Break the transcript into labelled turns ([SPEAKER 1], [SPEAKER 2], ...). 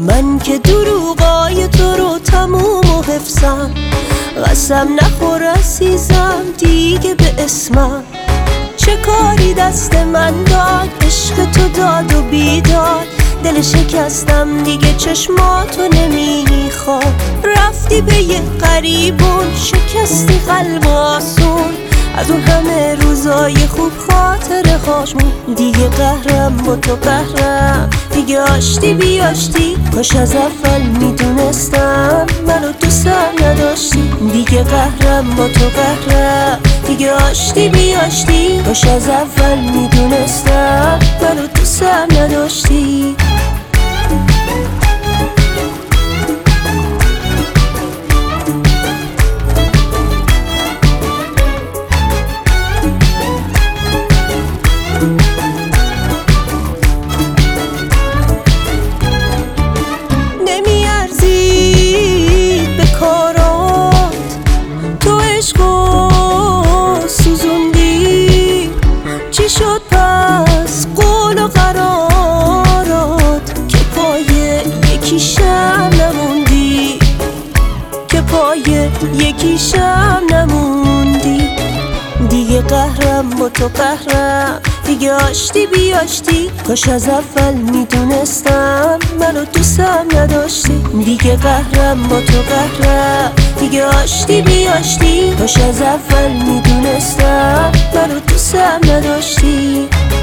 [SPEAKER 1] من که دروغای تو رو تموم و حفظم، قسم نخور عزیزم دیگه به اسمم. چه کاری دست من داد، عشق تو داد و بیداد، دل شکستم دیگه چشماتو نمیخواد. رفتی به یه غریبون، شکستی قلب آسون، از اون همه روزای خوب خاطره هاشمون. دیگه قهرم با تو قهرم، دیگه آشتی بیاشتی، کاش از اول میدونستم منو دوستم نداشتی. دیگه قهرم با تو قهرم، دیگه آشتی بیاشتی، کاش از اول میدونستم منو دوستم نداشتی. چی شد پس قول و قرارات، که پای یکیشم نموندی، که پای یکیشم نموندی. دیگه قهرم با تو قهرم، دیگه آشتی بیاشتی، کاش از اول میدونستم منو دوستم نداشتی. دیگه قهرم با تو قهرم، دیگه آشتی بیاشتی، کاش از اول میدونستم منو دوستم نداشتی.